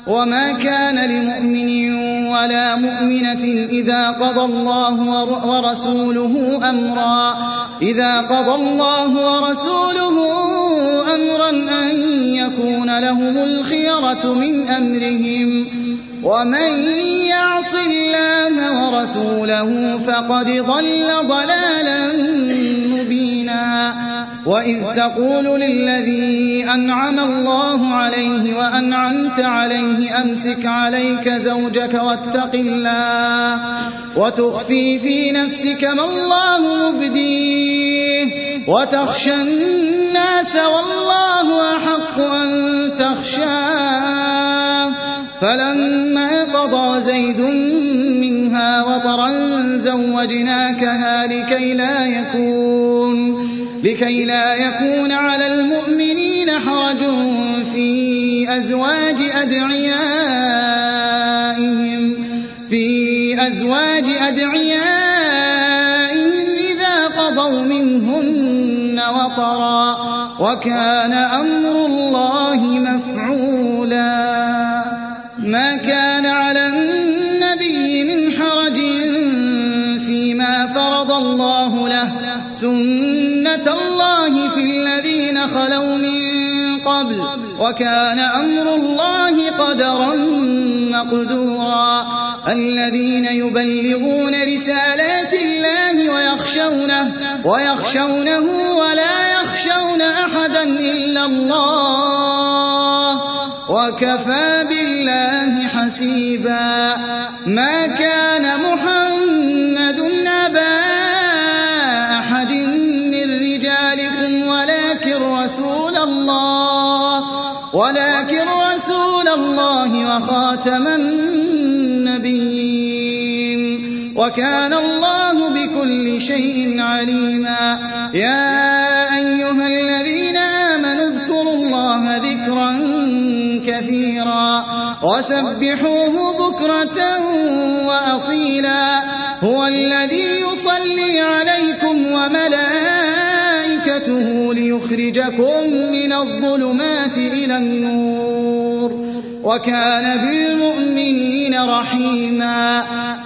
وما كان لمؤمن ولا مؤمنة إذا قضى الله ورسوله أمرا أن يكون لهم الخيرة من أمرهم ومن يعص الله ورسوله فقد ضل ضلالا مبينا وإذ تقول للذي أنعم الله عليه وأنعمت عليه أمسك عليك زوجك واتق الله وتخفي في نفسك ما الله مبديه وتخشى الناس والله أحق أن تخشاه فلما قضى زيد منها وطرا زوجناكها لكي لا يكون على المؤمنين حرج في أزواج أدعيائهم إذا قضوا منهن وطرا وكان أمر الله مفعولا ما كان على النبي من حرج فيما فرض الله له سنة الله في الذين خلوا من قبل وكان أمر الله قدرا مقدورا الذين يبلغون رسالات الله ويخشونه ولا يخشون أحدا إلا الله وكفى بالله حسيبا ما كان محمد أبا أحد من رجالكم ولكن رسول الله وخاتم النبيين وكان الله بكل شيء عليما يا أيها الذين آمنوا اذكروا الله ذكرا كثيرا وسبحوه بكرة وأصيلا هو الذي يصلي عليكم وملائكته ليخرجكم من الظلمات إلى النور وكان بالمؤمنين رحيما